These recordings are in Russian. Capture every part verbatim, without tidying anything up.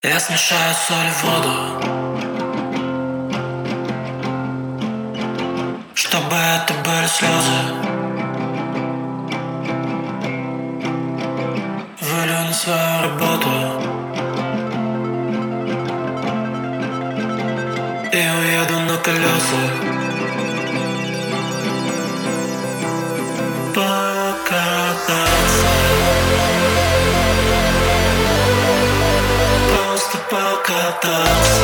Я смешаю соль в воду, чтобы это были слезы. Вылью на свою работу и уеду на колесах. Покататься, просто покататься.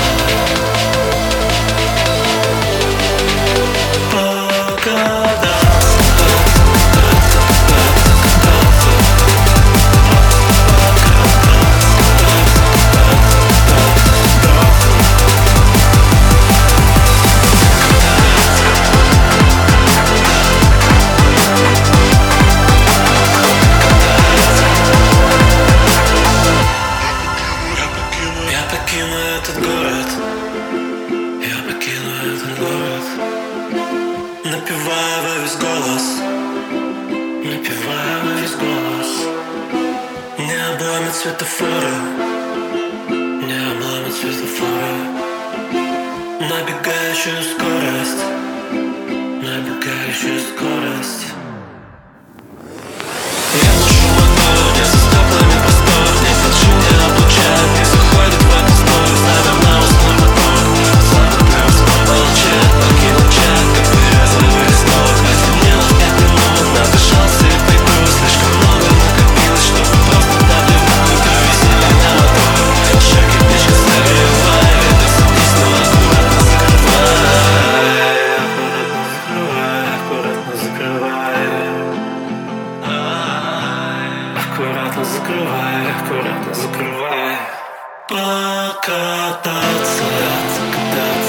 Этот город, я покину этот город, напевая во весь голос, напевая во весь голос. Не обламят светофоры, не обламят светофоры. Набегающую скорость, набегающую скорость. Я ношу мотор, не со стеклами простор, не хочу, не облучает, не заходит в эту сторону. Наверное, уснул мотор, самый прям молчит, покинул чат, как березовый листок. Стемнело в пять минут, надышался и пойду. Слишком много накопилось, чтобы просто наплевать. Провезли на мотор, щеки печка согревай, это садись, но аккуратно закрывай. Аккуратно закрывай, аккуратно закрывай, аккуратно закрывай. Покататься, кататься.